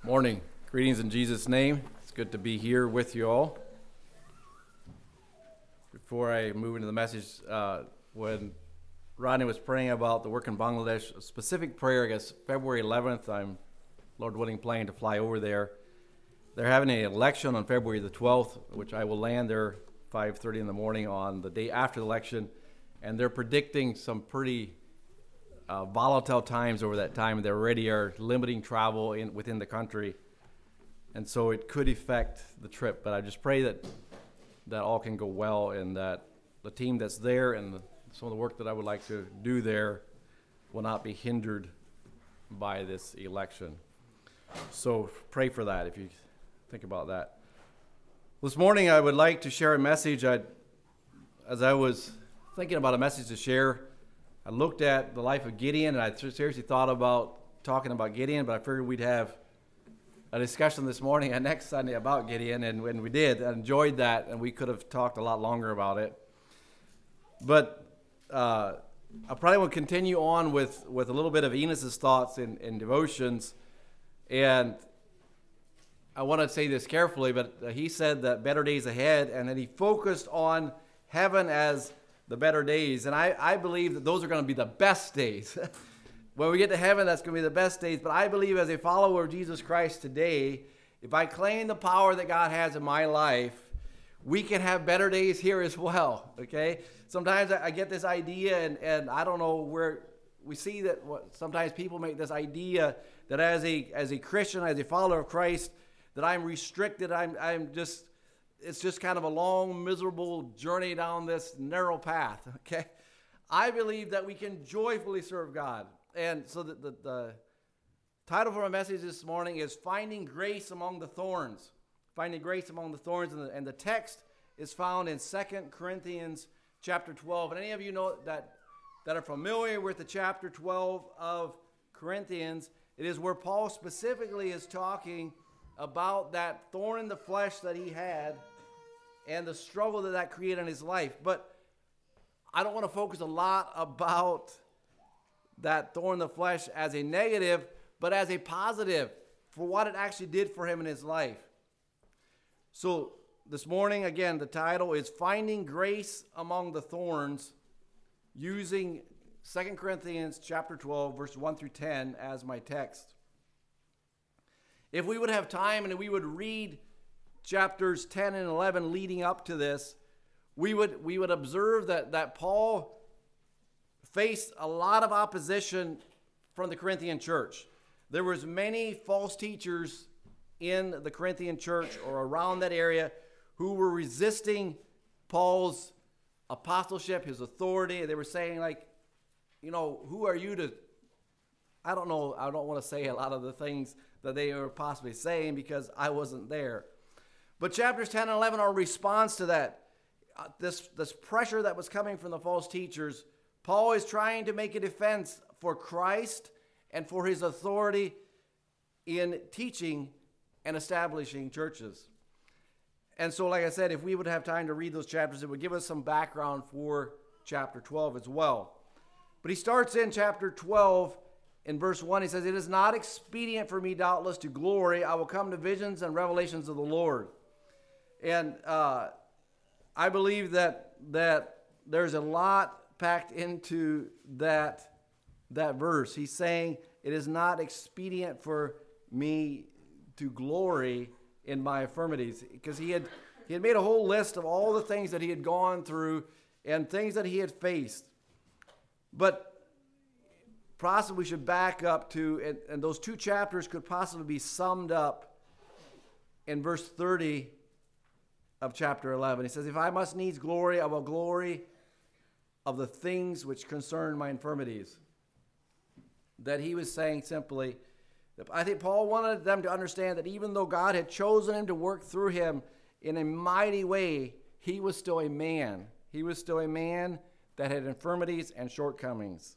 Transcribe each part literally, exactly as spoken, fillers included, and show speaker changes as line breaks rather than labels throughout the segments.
Morning. Greetings in Jesus' name. It's good to be here with you all. Before I move into the message, uh, when Rodney was praying about the work in Bangladesh, a specific prayer, I guess February eleventh, I'm, Lord willing, planning to fly over there. They're having an election on February the twelfth, which I will land there five thirty in the morning on the day after the election, and they're predicting some pretty Uh, volatile times over that time. They already are limiting travel in within the country, and so it could affect the trip. But I just pray that that all can go well, and that the team that's there and the, some of the work that I would like to do there will not be hindered by this election. So pray for that if you think about that. This morning I would like to share a message. I, as I was thinking about a message to share, I looked at the life of Gideon, and I seriously thought about talking about Gideon, but I figured we'd have a discussion this morning and next Sunday about Gideon, and when we did, I enjoyed that, and we could have talked a lot longer about it. But uh, I probably will continue on with, with a little bit of Enos's thoughts in, in devotions, and I want to say this carefully, but he said that better days ahead, and that he focused on heaven as the better days, and I, I believe that those are going to be the best days. When we get to heaven, that's going to be the best days, but I believe as a follower of Jesus Christ today, if I claim the power that God has in my life, we can have better days here as well, okay? Sometimes I, I get this idea, and, and I don't know where, we see that what, sometimes people make this idea that as a as a Christian, as a follower of Christ, that I'm restricted, I'm I'm just, it's just kind of a long, miserable journey down this narrow path, okay? I believe that we can joyfully serve God. And so the, the, the title for my message this morning is Finding Grace Among the Thorns. Finding Grace Among the Thorns. And the, and the text is found in Second Corinthians chapter twelve. And any of you know that, that are familiar with the chapter twelve of Corinthians, it is where Paul specifically is talking about that thorn in the flesh that he had and the struggle that that created in his life. But I don't want to focus a lot about that thorn in the flesh as a negative, but as a positive for what it actually did for him in his life. So this morning, again, the title is Finding Grace Among the Thorns, using Second Corinthians chapter twelve, verse one through ten as my text. If we would have time and we would read chapters ten and eleven leading up to this, we would we would observe that, that Paul faced a lot of opposition from the Corinthian church. There was many false teachers in the Corinthian church or around that area who were resisting Paul's apostleship, his authority. They were saying, like, you know, who are you to, I don't know, I don't want to say a lot of the things that they were possibly saying because I wasn't there. But chapters ten and eleven are a response to that. Uh, this, this pressure that was coming from the false teachers. Paul is trying to make a defense for Christ and for his authority in teaching and establishing churches. And so, like I said, if we would have time to read those chapters, it would give us some background for chapter twelve as well. But he starts in chapter twelve. In verse one, he says, "It is not expedient for me, doubtless, to glory. I will come to visions and revelations of the Lord." And uh, I believe that that there's a lot packed into that, that verse. He's saying, it is not expedient for me to glory in my infirmities. Because he had, he had made a whole list of all the things that he had gone through and things that he had faced. But possibly we should back up to, and, and those two chapters could possibly be summed up in verse thirty of chapter eleven. He says, "If I must needs glory, I will glory of the things which concern my infirmities." That he was saying simply, I think Paul wanted them to understand that even though God had chosen him to work through him in a mighty way, he was still a man. He was still a man that had infirmities and shortcomings.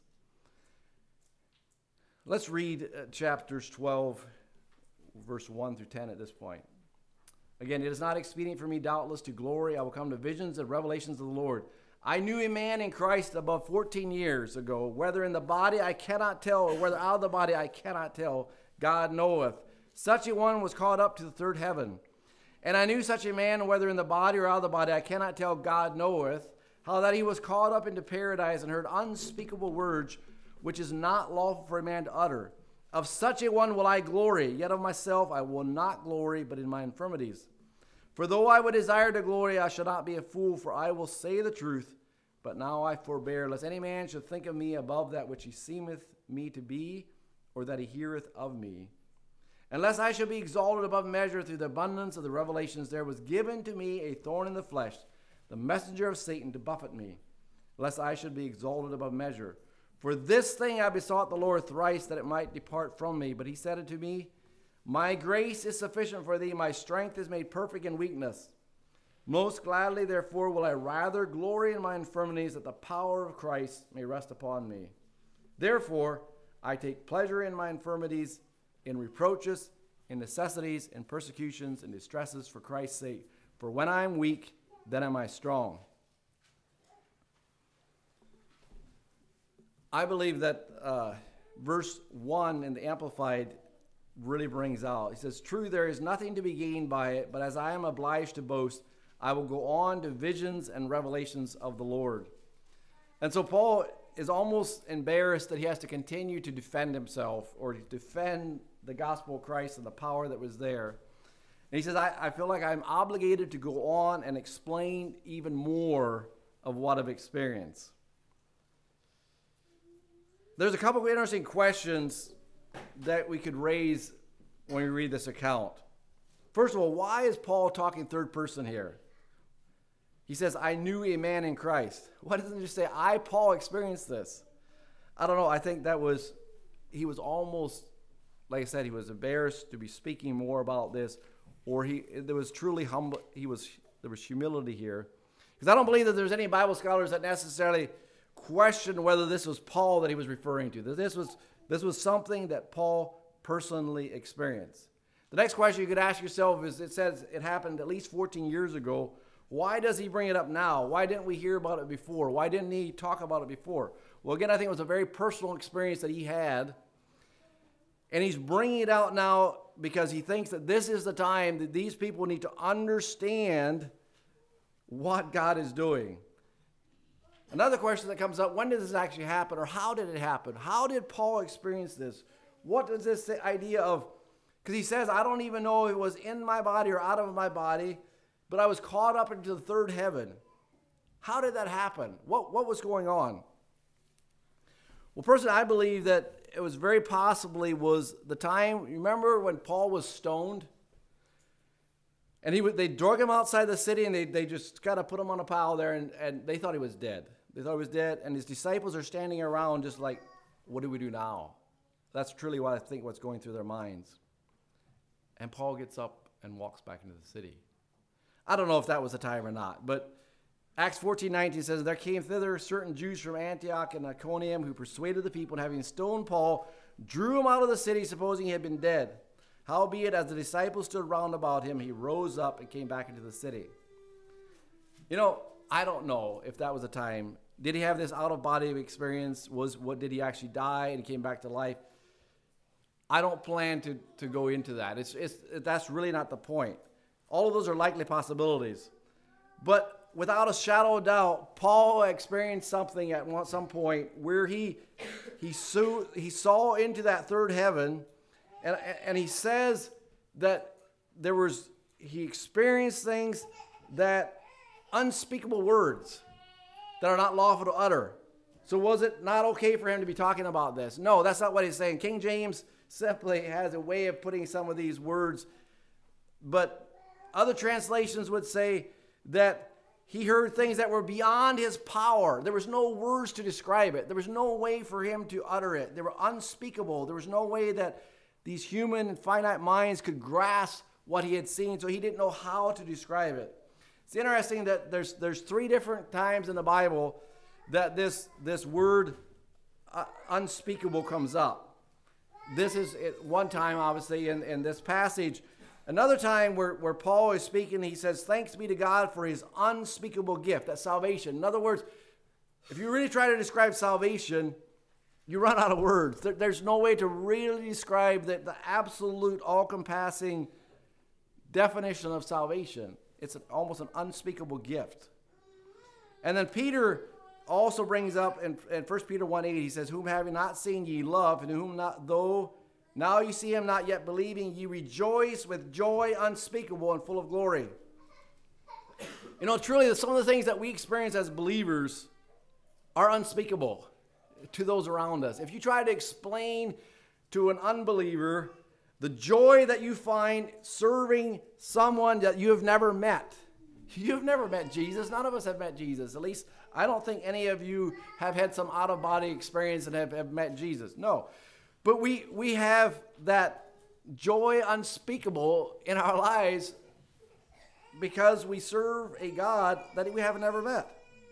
Let's read uh, chapters twelve, verse one through ten at this point. Again, "It is not expedient for me, doubtless, to glory. I will come to visions and revelations of the Lord. I knew a man in Christ above fourteen years ago, whether in the body I cannot tell, or whether out of the body I cannot tell. God knoweth. Such a one was caught up to the third heaven. And I knew such a man, whether in the body or out of the body, I cannot tell, God knoweth, how that he was caught up into paradise and heard unspeakable words, which is not lawful for a man to utter. Of such a one will I glory, yet of myself I will not glory, but in my infirmities. For though I would desire to glory, I shall not be a fool, for I will say the truth. But now I forbear, lest any man should think of me above that which he seemeth me to be, or that he heareth of me. Unless I should be exalted above measure through the abundance of the revelations, there was given to me a thorn in the flesh, the messenger of Satan to buffet me, lest I should be exalted above measure. For this thing I besought the Lord thrice, that it might depart from me. But he said unto me, My grace is sufficient for thee, my strength is made perfect in weakness. Most gladly, therefore, will I rather glory in my infirmities, that the power of Christ may rest upon me. Therefore, I take pleasure in my infirmities, in reproaches, in necessities, in persecutions, and distresses for Christ's sake. For when I am weak, then am I strong. I believe that uh, verse one in the Amplified really brings out. He says, True, there is nothing to be gained by it, but as I am obliged to boast, I will go on to visions and revelations of the Lord. And so Paul is almost embarrassed that he has to continue to defend himself or to defend the gospel of Christ and the power that was there. And he says, I, I feel like I'm obligated to go on and explain even more of what I've experienced. There's a couple of interesting questions that we could raise when we read this account. First of all, why is Paul talking third person here? He says, I knew a man in Christ. Why doesn't he just say, I, Paul, experienced this? I don't know. I think that was, he was almost, like I said, he was embarrassed to be speaking more about this, or he, there was truly humble, he was, there was humility here. Because I don't believe that there's any Bible scholars that necessarily question whether this was Paul that he was referring to. That this was, this was something that Paul personally experienced. The next question you could ask yourself is, it says it happened at least fourteen years ago. Why does he bring it up now? Why didn't we hear about it before? Why didn't he talk about it before? Well, again, I think it was a very personal experience that he had. And he's bringing it out now because he thinks that this is the time that these people need to understand what God is doing. Another question that comes up, when did this actually happen, or how did it happen? How did Paul experience this? What does this idea of, because he says, I don't even know if it was in my body or out of my body, but I was caught up into the third heaven. How did that happen? What, what was going on? Well, personally, I believe that it was very possibly was the time, remember when Paul was stoned? And he they drug him outside the city, and they, they just kind of put him on a pile there, and, and they thought he was dead. They thought he was dead, and his disciples are standing around just like, what do we do now? That's truly what I think what's going through their minds. And Paul gets up and walks back into the city. I don't know if that was the time or not, but Acts fourteen nineteen says, There came thither certain Jews from Antioch and Iconium who persuaded the people, and having stoned Paul, drew him out of the city, supposing he had been dead. Howbeit, as the disciples stood round about him, he rose up and came back into the city. You know, I don't know if that was a time. Did he have this out-of-body experience? Was what did he actually die and he came back to life? I don't plan to, to go into that. It's, it's, that's really not the point. All of those are likely possibilities. But without a shadow of doubt, Paul experienced something at one, some point where he, he, saw, he saw into that third heaven, and, and he says that there was, he experienced things that unspeakable words that are not lawful to utter. So was it not okay for him to be talking about this? No, that's not what he's saying. King James simply has a way of putting some of these words, but other translations would say that he heard things that were beyond his power. There was no words to describe it. There was no way for him to utter it. They were unspeakable. There was no way that these human and finite minds could grasp what he had seen, so he didn't know how to describe it. It's interesting that there's there's three different times in the Bible that this, this word uh, unspeakable comes up. This is it, one time, obviously, in, in this passage. Another time where, where Paul is speaking, he says, thanks be to God for his unspeakable gift, that's salvation. In other words, if you really try to describe salvation, you run out of words. There, there's no way to really describe the, the absolute, all-compassing definition of salvation. It's an, almost an unspeakable gift. And then Peter also brings up in, in First Peter one eight, he says, whom having not seen ye love, and whom not, though now you see him not yet believing, ye rejoice with joy unspeakable and full of glory. You know, truly, some of the things that we experience as believers are unspeakable to those around us. If you try to explain to an unbeliever the joy that you find serving someone that you have never met. You've never met Jesus. None of us have met Jesus. At least I don't think any of you have had some out-of-body experience and have, have met Jesus. No. But we, we have that joy unspeakable in our lives because we serve a God that we have never met.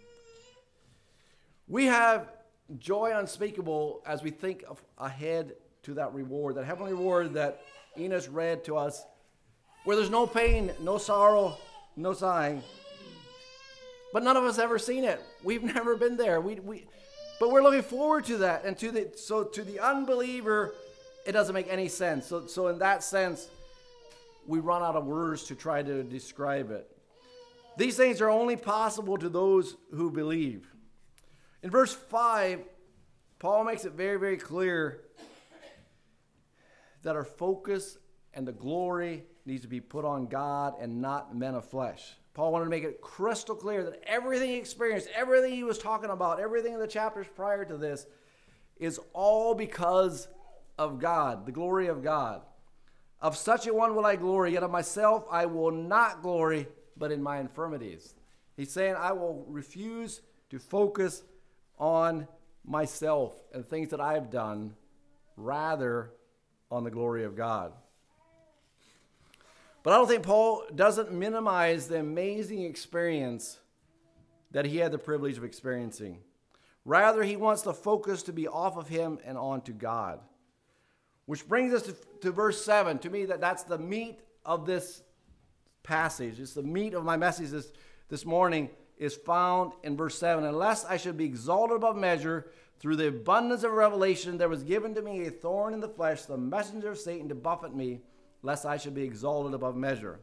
We have joy unspeakable as we think of ahead to that reward, that heavenly reward that Enos read to us, where there's no pain, no sorrow, no sighing. But none of us ever seen it. We've never been there. We, we, but we're looking forward to that. And to the so to the unbeliever, it doesn't make any sense. So so in that sense, we run out of words to try to describe it. These things are only possible to those who believe. In verse five, Paul makes it very, very clear that our focus and the glory needs to be put on God and not men of flesh. Paul wanted to make it crystal clear that everything he experienced, everything he was talking about, everything in the chapters prior to this is all because of God, the glory of God. Of such a one will I glory, yet of myself I will not glory, but in my infirmities. He's saying I will refuse to focus on myself and things that I've done, rather on the glory of God. But I don't think Paul doesn't minimize the amazing experience that he had the privilege of experiencing. Rather, he wants the focus to be off of him and on to God. Which brings us to, to verse seven. To me, that, that's the meat of this passage. It's the meat of my message this, this morning is found in verse seven. Unless I should be exalted above measure through the abundance of revelation, there was given to me a thorn in the flesh, the messenger of Satan to buffet me, lest I should be exalted above measure.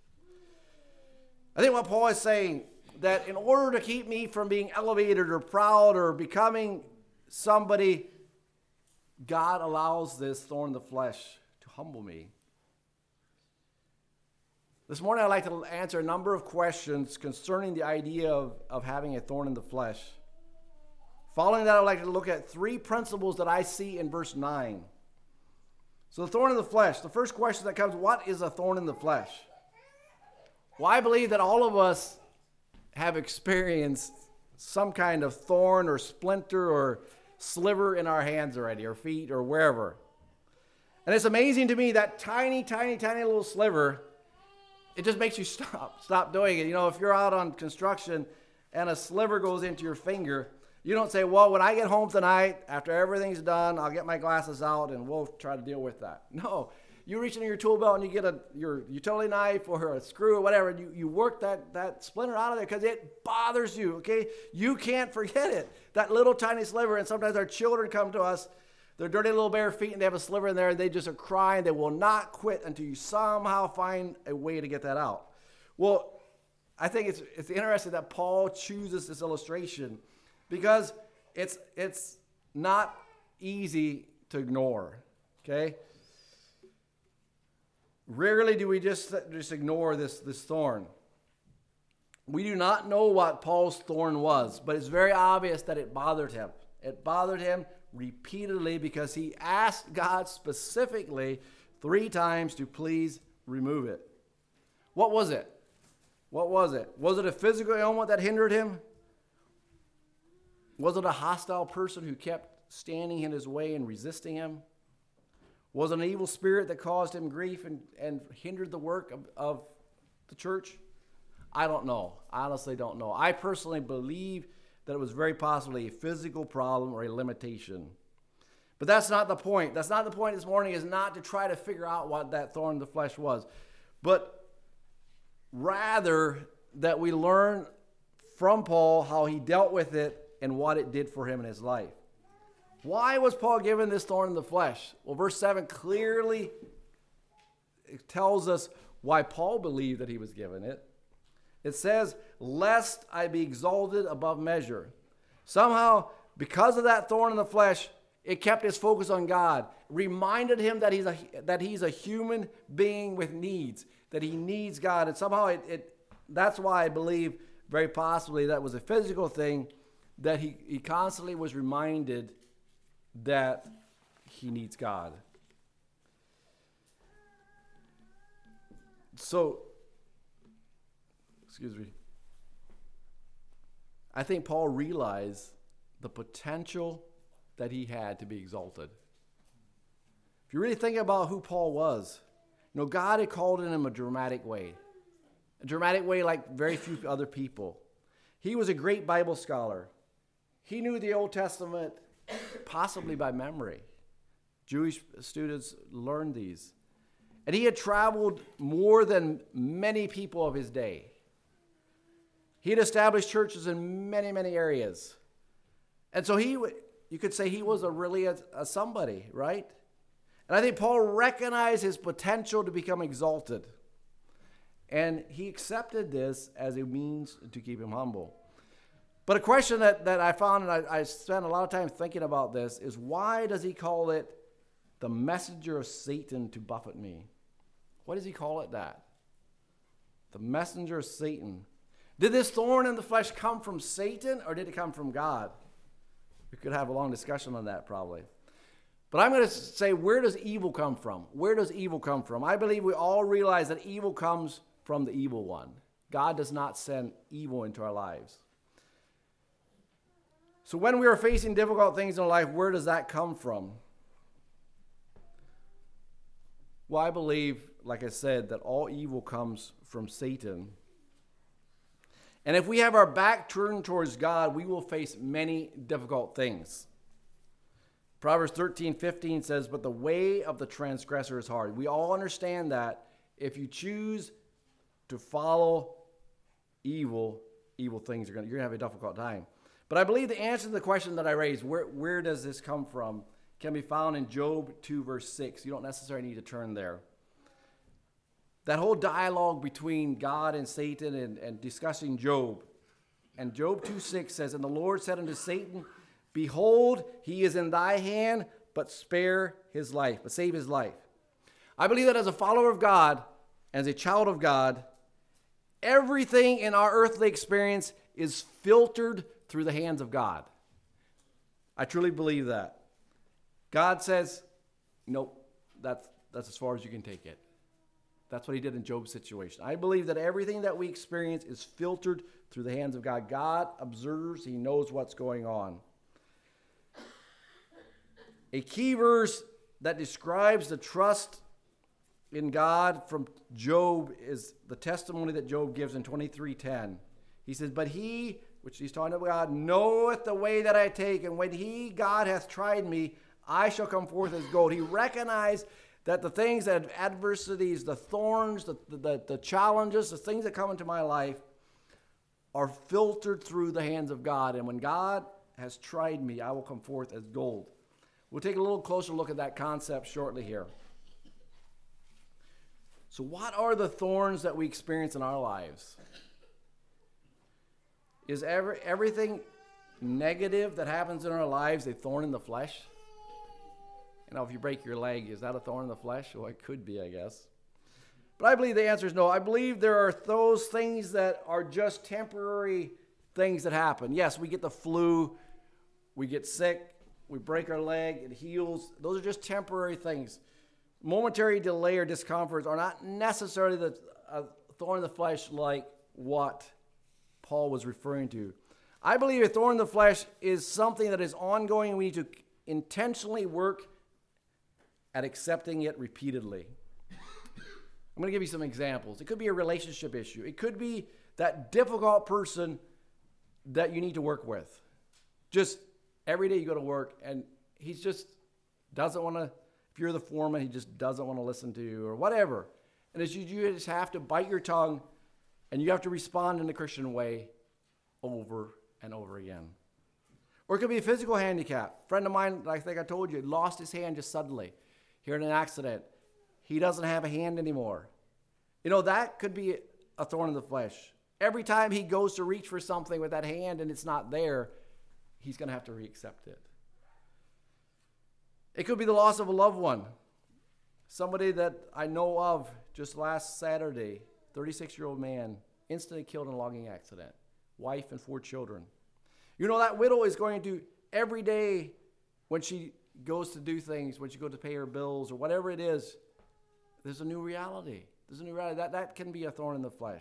I think what Paul is saying, that in order to keep me from being elevated or proud or becoming somebody, God allows this thorn in the flesh to humble me. This morning I'd like to answer a number of questions concerning the idea of, of having a thorn in the flesh. Following that, I'd like to look at three principles that I see in verse nine. So the thorn in the flesh. The first question that comes, what is a thorn in the flesh? Well, I believe that all of us have experienced some kind of thorn or splinter or sliver in our hands already, or feet, or wherever. And it's amazing to me that tiny, tiny, tiny little sliver, it just makes you stop, stop doing it. You know, if you're out on construction and a sliver goes into your finger, you don't say, well, when I get home tonight, after everything's done, I'll get my glasses out and we'll try to deal with that. No, you reach into your tool belt and you get a your utility knife or a screw or whatever, and you, you work that, that splinter out of there because it bothers you, okay? You can't forget it, that little tiny sliver. And sometimes our children come to us, their dirty little bare feet, and they have a sliver in there, and they just are crying. They will not quit until you somehow find a way to get that out. Well, I think it's it's interesting that Paul chooses this illustration because it's it's not easy to ignore, okay? Rarely do we just, just ignore this, this thorn. We do not know what Paul's thorn was, but it's very obvious that it bothered him. It bothered him repeatedly because he asked God specifically three times to please remove it. What was it? What was it? Was it a physical ailment that hindered him? Was it a hostile person who kept standing in his way and resisting him? Was it an evil spirit that caused him grief and, and hindered the work of, of the church? I don't know. I honestly don't know. I personally believe that it was very possibly a physical problem or a limitation. But that's not the point. That's not the point this morning, is not to try to figure out what that thorn in the flesh was, but rather that we learn from Paul how he dealt with it and what it did for him in his life. Why was Paul given this thorn in the flesh? Well, verse seven clearly tells us why Paul believed that he was given it. It says, lest I be exalted above measure. Somehow, because of that thorn in the flesh, it kept his focus on God, reminded him that he's a, that he's a human being with needs, that he needs God. And somehow, it, it that's why I believe very possibly that was a physical thing, that he, he constantly was reminded that he needs God. So, excuse me. I think Paul realized the potential that he had to be exalted. If you really think about who Paul was, you know, God had called in him a dramatic way. A dramatic way like very few other people. He was a great Bible scholar. He knew the Old Testament possibly by memory. Jewish students learned these. And he had traveled more than many people of his day. He had established churches in many, many areas. And so he, you could say he was a really a, a somebody, right? And I think Paul recognized his potential to become exalted. And he accepted this as a means to keep him humble. But a question that, that I found, and I, I spent a lot of time thinking about this, is why does he call it the messenger of Satan to buffet me? Why does he call it that? The messenger of Satan. Did this thorn in the flesh come from Satan, or did it come from God? We could have a long discussion on that probably. But I'm going to say, where does evil come from? Where does evil come from? I believe we all realize that evil comes from the evil one. God does not send evil into our lives. So when we are facing difficult things in life, where does that come from? Well, I believe, like I said, that all evil comes from Satan. And if we have our back turned towards God, we will face many difficult things. Proverbs thirteen fifteen says, but the way of the transgressor is hard. We all understand that if you choose to follow evil, evil things are going to, you're going to have a difficult time. But I believe the answer to the question that I raised, where, where does this come from, can be found in Job two, verse six. You don't necessarily need to turn there. That whole dialogue between God and Satan and, and discussing Job. And Job two six says, and the Lord said unto Satan, behold, he is in thy hand, but spare his life, but save his life. I believe that as a follower of God, as a child of God, everything in our earthly experience is filtered through the hands of God. I truly believe that. God says, nope, that's, that's as far as you can take it. That's what he did in Job's situation. I believe that everything that we experience is filtered through the hands of God. God observes, he knows what's going on. A key verse that describes the trust in God from Job is the testimony that Job gives in twenty-three ten. He says, but he, which he's talking about God, knoweth the way that I take, and when he, God, hath tried me, I shall come forth as gold. He recognized that the things, that adversities, the thorns, the, the, the challenges, the things that come into my life are filtered through the hands of God. And when God has tried me, I will come forth as gold. We'll take a little closer look at that concept shortly here. So what are the thorns that we experience in our lives? Is every, everything negative that happens in our lives a thorn in the flesh? You know, if you break your leg, is that a thorn in the flesh? Well, it could be, I guess. But I believe the answer is no. I believe there are those things that are just temporary things that happen. Yes, we get the flu, we get sick, we break our leg, it heals. Those are just temporary things. Momentary delay or discomforts are not necessarily the uh, thorn in the flesh like what Paul was referring to. I believe a thorn in the flesh is something that is ongoing, and we need to intentionally work at accepting it repeatedly. I'm going to give you some examples. It could be a relationship issue. It could be that difficult person that you need to work with. Just every day you go to work and he just doesn't want to, if you're the foreman, he just doesn't want to listen to you or whatever. And it's, you, you just have to bite your tongue and you have to respond in a Christian way over and over again. Or it could be a physical handicap. A friend of mine, I think I told you, lost his hand just suddenly here in an accident. He doesn't have a hand anymore. You know, that could be a thorn in the flesh. Every time he goes to reach for something with that hand and it's not there, he's going to have to re-accept it. It could be the loss of a loved one. Somebody that I know of just last Saturday, thirty-six-year-old man, instantly killed in a logging accident. Wife and four children. You know, that widow is going to, every day when she goes to do things, when she goes to pay her bills or whatever it is, there's a new reality. There's a new reality. That, that can be a thorn in the flesh.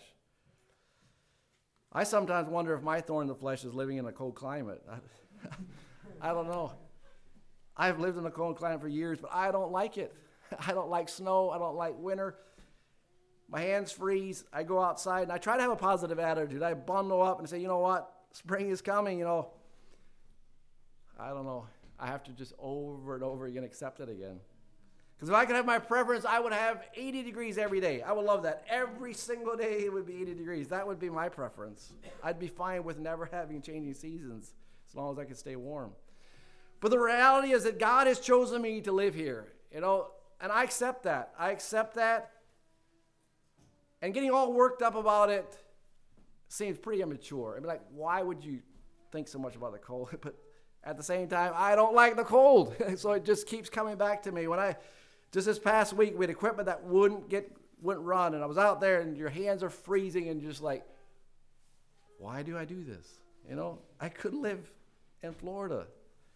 I sometimes wonder if my thorn in the flesh is living in a cold climate. I, I don't know. I've lived in a cold climate for years, but I don't like it. I don't like snow. I don't like winter. My hands freeze. I go outside, and I try to have a positive attitude. I bundle up and say, you know what? Spring is coming, you know. I don't know. I have to just over and over again accept it again. Because if I could have my preference, I would have eighty degrees every day. I would love that. Every single day it would be eighty degrees. That would be my preference. I'd be fine with never having changing seasons as long as I could stay warm. But the reality is that God has chosen me to live here, you know, and I accept that. I accept that. And getting all worked up about it seems pretty immature. I mean, like, why would you think so much about the cold? But at the same time, I don't like the cold. So it just keeps coming back to me. When I, just this past week, we had equipment that wouldn't get, wouldn't run. And I was out there and your hands are freezing and you're just like, why do I do this? You know, I could live in Florida.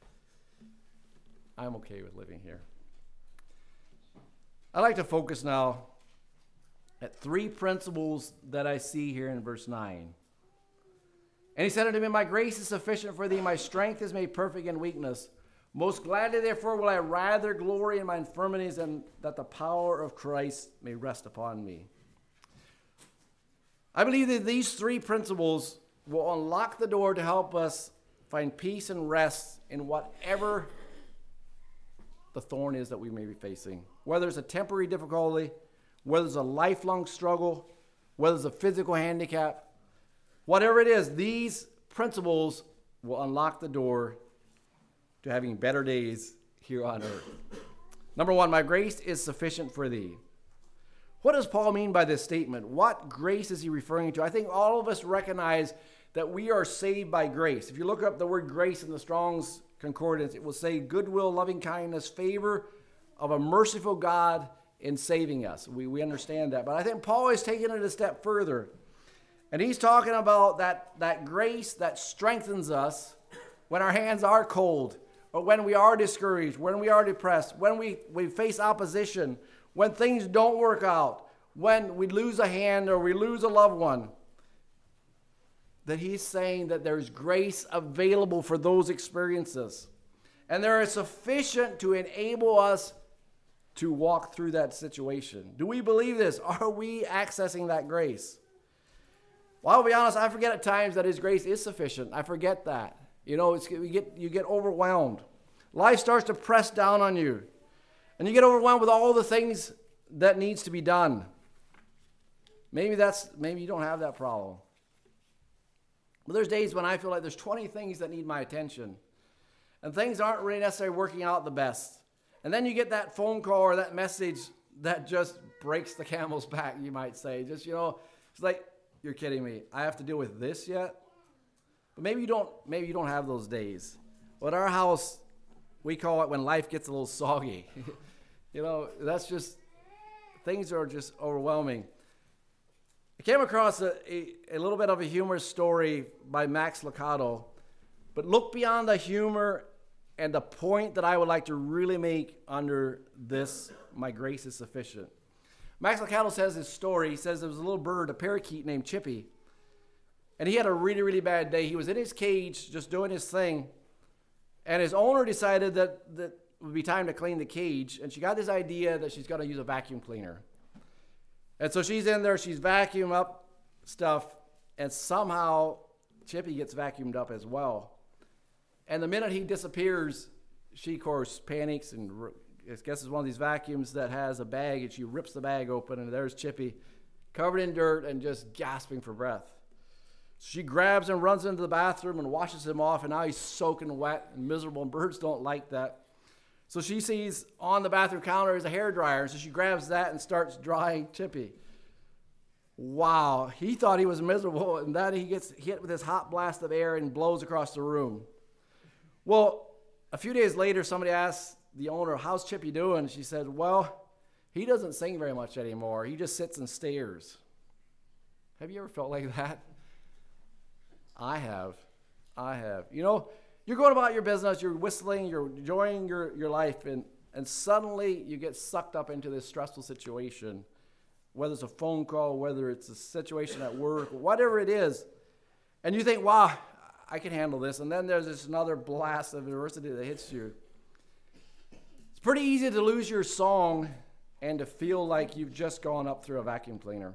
I'm okay with living here. I'd like to focus now at three principles that I see here in verse nine. And he said unto me, my grace is sufficient for thee, my strength is made perfect in weakness. Most gladly, therefore, will I rather glory in my infirmities, and that the power of Christ may rest upon me. I believe that these three principles will unlock the door to help us find peace and rest in whatever the thorn is that we may be facing. Whether it's a temporary difficulty, whether it's a lifelong struggle, whether it's a physical handicap, whatever it is, these principles will unlock the door to having better days here on earth. Number one, my grace is sufficient for thee. What does Paul mean by this statement? What grace is he referring to? I think all of us recognize that we are saved by grace. If you look up the word grace in the Strong's Concordance, it will say goodwill, loving kindness, favor of a merciful God in saving us. We, we understand that. But I think Paul is taking it a step further. And he's talking about that, that grace that strengthens us when our hands are cold, or when we are discouraged, when we are depressed, when we, we face opposition, when things don't work out, when we lose a hand or we lose a loved one. That he's saying that there's grace available for those experiences. And there is sufficient to enable us to walk through that situation. Do we believe this? Are we accessing that grace? Well, I'll be honest, I forget at times that his grace is sufficient. I forget that. You know, it's, you get, you get overwhelmed. Life starts to press down on you. And you get overwhelmed with all the things that needs to be done. Maybe that's, maybe you don't have that problem. But there's days when I feel like there's twenty things that need my attention. And things aren't really necessarily working out the best. And then you get that phone call or that message that just breaks the camel's back, you might say. Just, you know, it's like, you're kidding me. I have to deal with this yet? But maybe you don't, maybe you don't have those days. Well, at our house, we call it when life gets a little soggy. You know, that's just, things are just overwhelming. I came across a, a, a little bit of a humorous story by Max Lucado, but look beyond the humor and the point that I would like to really make under this, my grace is sufficient. Max Lucado says his story. He says there was a little bird, a parakeet named Chippy, and he had a really, really bad day. He was in his cage just doing his thing, and his owner decided that, that it would be time to clean the cage, and she got this idea that she's going to use a vacuum cleaner. And so she's in there, she's vacuuming up stuff, and somehow Chippy gets vacuumed up as well. And the minute he disappears, she, of course, panics and I guess it's one of these vacuums that has a bag, and she rips the bag open, and there's Chippy covered in dirt and just gasping for breath. She grabs and runs into the bathroom and washes him off, and now he's soaking wet and miserable, and birds don't like that. So she sees on the bathroom counter is a hairdryer, so she grabs that and starts drying Chippy. Wow, he thought he was miserable, and then he gets hit with this hot blast of air and blows across the room. Well, a few days later, somebody asked the owner, how's Chippy doing? She said, well, he doesn't sing very much anymore. He just sits and stares. Have you ever felt like that? I have. I have. You know, you're going about your business, you're whistling, you're enjoying your, your life, and, and suddenly you get sucked up into this stressful situation, whether it's a phone call, whether it's a situation at work, whatever it is, and you think, wow, I can handle this, and then there's this another blast of adversity that hits you. It's pretty easy to lose your song and to feel like you've just gone up through a vacuum cleaner.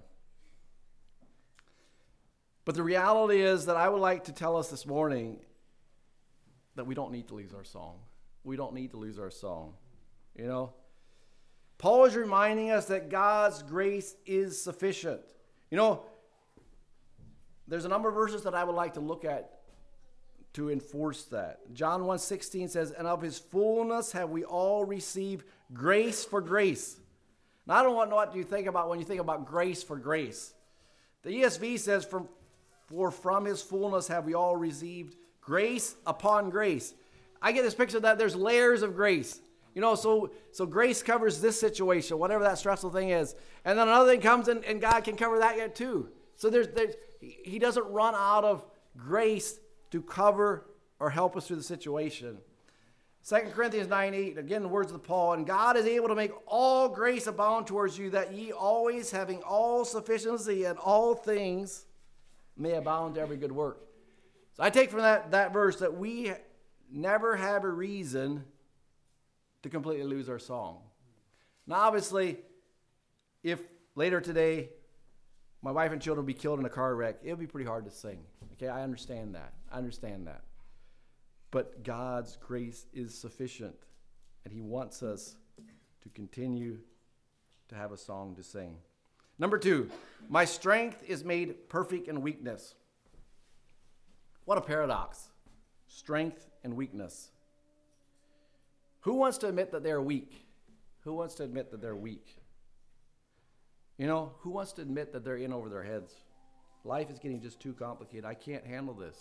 But the reality is that I would like to tell us this morning that we don't need to lose our song. We don't need to lose our song. You know? Paul is reminding us that God's grace is sufficient. You know, there's a number of verses that I would like to look at to enforce that. John one sixteen says, and of his fullness have we all received grace for grace. Now, I don't want to know what you think about when you think about grace for grace. The E S V says, from For from his fullness have we all received grace upon grace. I get this picture that there's layers of grace. You know, so so grace covers this situation, whatever that stressful thing is. And then another thing comes in, and God can cover that yet too. So there's, there's he doesn't run out of grace to cover or help us through the situation. Second Corinthians nine eight, again, the words of Paul, and God is able to make all grace abound towards you, that ye always having all sufficiency in all things may abound to every good work. So I take from that, that verse that we never have a reason to completely lose our song. Now, obviously, if later today my wife and children would be killed in a car wreck, it would be pretty hard to sing. Okay, I understand that. I understand that. But God's grace is sufficient, and he wants us to continue to have a song to sing. Number two, my strength is made perfect in weakness. What a paradox. Strength and weakness. Who wants to admit that they're weak? Who wants to admit that they're weak? You know, who wants to admit that they're in over their heads? Life is getting just too complicated. I can't handle this.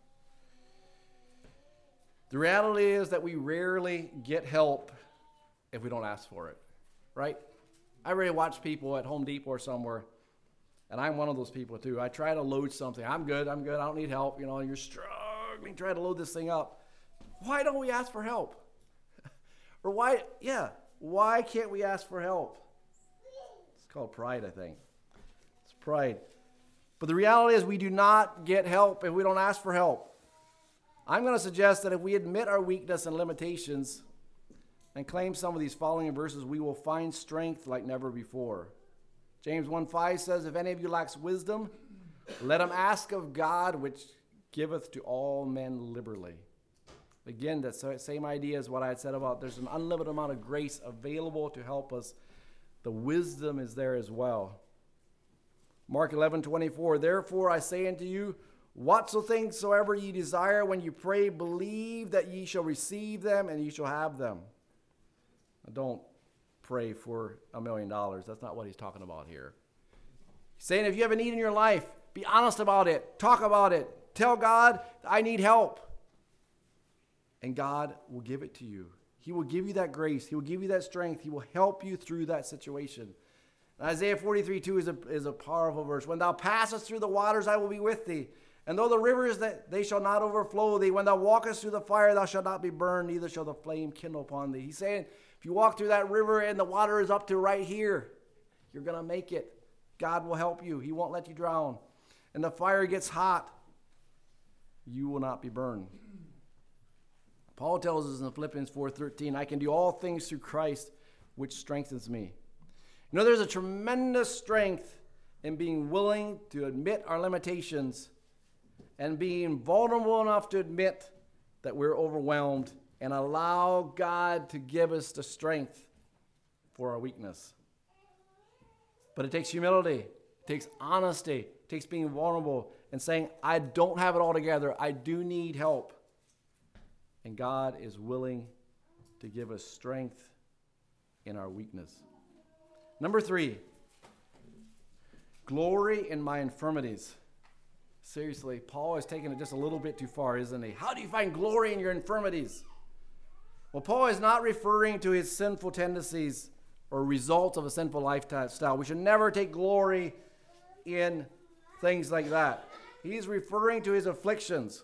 The reality is that we rarely get help if we don't ask for it, right? I really watch people at Home Depot or somewhere, and I'm one of those people too. I try to load something. I'm good, I'm good, I don't need help. You know, you're struggling trying to load this thing up. Why don't we ask for help? Or why, yeah, why can't we ask for help? It's called pride, I think. It's pride. But the reality is we do not get help if we don't ask for help. I'm going to suggest that if we admit our weakness and limitations and claim some of these following verses, we will find strength like never before. James one five says, if any of you lacks wisdom, let him ask of God, which giveth to all men liberally. Again, that same idea as what I had said about there's an unlimited amount of grace available to help us. The wisdom is there as well. Mark eleven twenty-four, therefore I say unto you, whatso things soever ye desire when you pray, believe that ye shall receive them and ye shall have them. Now, don't pray for a million dollars. That's not what he's talking about here. He's saying if you have a need in your life, be honest about it. Talk about it. Tell God, I need help. And God will give it to you. He will give you that grace. He will give you that strength. He will help you through that situation. Isaiah forty-three two is a, is a powerful verse. When thou passest through the waters, I will be with thee. And though the rivers, that they shall not overflow thee. When thou walkest through the fire, thou shalt not be burned, neither shall the flame kindle upon thee. He's saying, if you walk through that river and the water is up to right here, you're going to make it. God will help you. He won't let you drown. And the fire gets hot, you will not be burned. Paul tells us in Philippians four thirteen, I can do all things through Christ, which strengthens me. You know, there's a tremendous strength in being willing to admit our limitations and being vulnerable enough to admit that we're overwhelmed and allow God to give us the strength for our weakness. But it takes humility. It takes honesty. It takes being vulnerable and saying, I don't have it all together. I do need help. And God is willing to give us strength in our weakness. Number three, glory in my infirmities. Seriously, Paul has taken it just a little bit too far, isn't he? How do you find glory in your infirmities? Well, Paul is not referring to his sinful tendencies or results of a sinful lifestyle. We should never take glory in things like that. He's referring to his afflictions.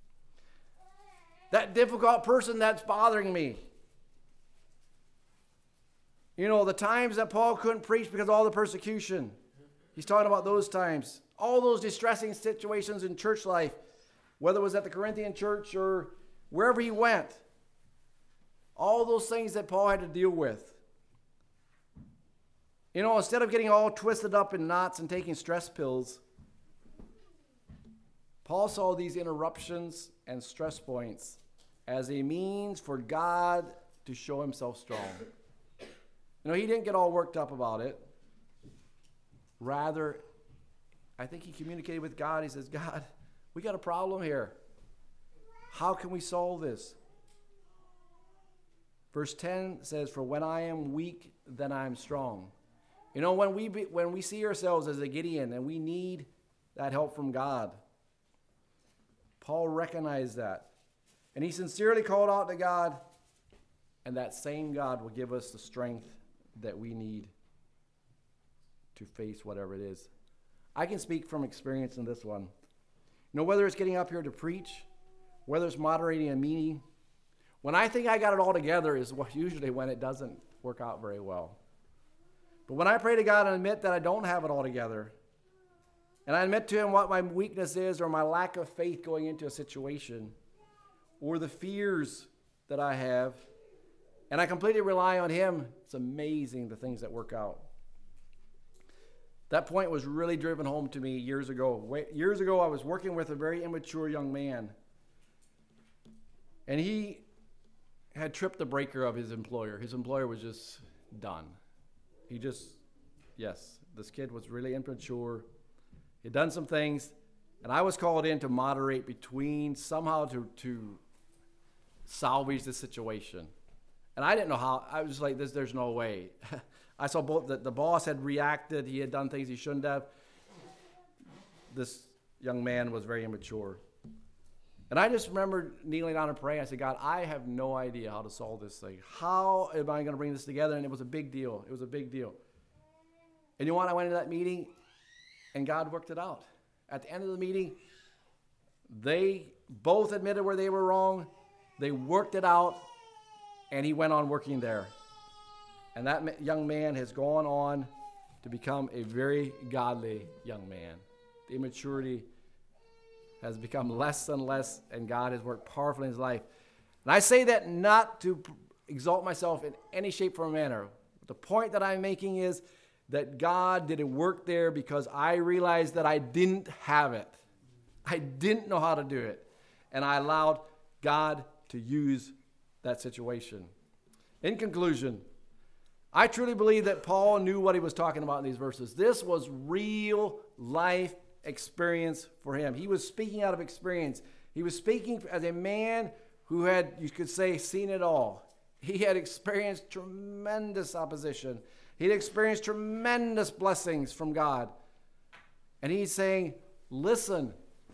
That difficult person that's bothering me. You know, the times that Paul couldn't preach because of all the persecution. He's talking about those times. All those distressing situations in church life, whether it was at the Corinthian church or wherever he went. All those things that Paul had to deal with. You know, instead of getting all twisted up in knots and taking stress pills, Paul saw these interruptions and stress points as a means for God to show himself strong. You know, he didn't get all worked up about it. Rather, I think he communicated with God. He says, God, we got a problem here. How can we solve this? Verse ten says, for when I am weak, then I am strong. You know, when we be, when we see ourselves as a Gideon and we need that help from God, Paul recognized that. And he sincerely called out to God, and that same God will give us the strength that we need to face whatever it is. I can speak from experience in this one. You know, whether it's getting up here to preach, whether it's moderating a meeting, when I think I got it all together is usually when it doesn't work out very well. But when I pray to God and admit that I don't have it all together, and I admit to him what my weakness is or my lack of faith going into a situation, or the fears that I have, and I completely rely on him, it's amazing the things that work out. That point was really driven home to me years ago. Years ago, I was working with a very immature young man, and he had tripped the breaker of his employer. His employer was just done. He just, yes, this kid was really immature. He'd done some things, and I was called in to moderate between, somehow to, to salvage the situation. And I didn't know how. I was like, this, there's no way. I saw both that the boss had reacted. He had done things he shouldn't have. This young man was very immature. And I just remember kneeling down and praying. I said, God, I have no idea how to solve this thing. How am I going to bring this together? And it was a big deal. It was a big deal. And you know what? I went into that meeting, and God worked it out. At the end of the meeting, they both admitted where they were wrong. They worked it out, and he went on working there. And that young man has gone on to become a very godly young man. The immaturity has become less and less, and God has worked powerfully in his life. And I say that not to exalt myself in any shape or manner. The point that I'm making is that God did a work there because I realized that I didn't have it. I didn't know how to do it. And I allowed God to use that situation. In conclusion, I truly believe that Paul knew what he was talking about in these verses. This was real life experience for him. He was speaking out of experience. He was speaking as a man who had, you could say, seen it all. He had experienced tremendous opposition. He had experienced tremendous blessings from God. And he's saying, listen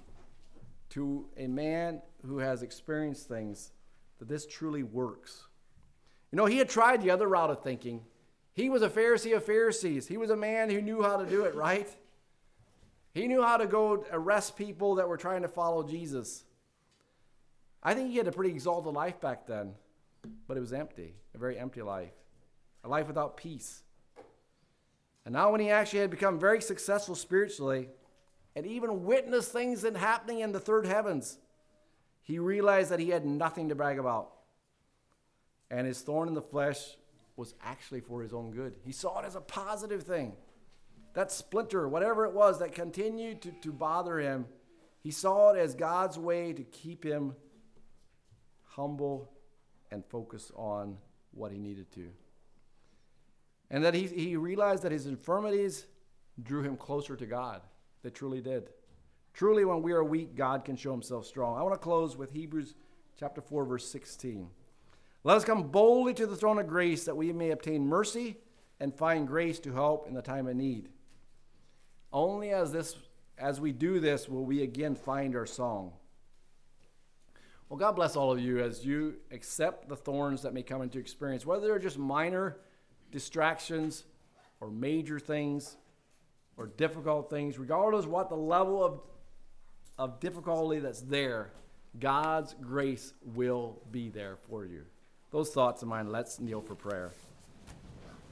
to a man who has experienced things, that this truly works. You know, he had tried the other route of thinking. He was a Pharisee of Pharisees. He was a man who knew how to do it, right? He knew how to go arrest people that were trying to follow Jesus. I think he had a pretty exalted life back then, but it was empty, a very empty life, a life without peace. And now when he actually had become very successful spiritually and even witnessed things that happening in the third heavens, he realized that he had nothing to brag about. And his thorn in the flesh was actually for his own good. He saw it as a positive thing. That splinter, whatever it was that continued to, to bother him, he saw it as God's way to keep him humble and focus on what he needed to. And that he, he realized that his infirmities drew him closer to God. They truly did. Truly, when we are weak, God can show himself strong. I want to close with Hebrews chapter four, verse sixteen. Let us come boldly to the throne of grace that we may obtain mercy and find grace to help in the time of need. Only as this, as we do this will we again find our song. Well, God bless all of you as you accept the thorns that may come into experience, whether they're just minor distractions or major things or difficult things, regardless of what the level of, of difficulty that's there, God's grace will be there for you. Those thoughts in mind, let's kneel for prayer.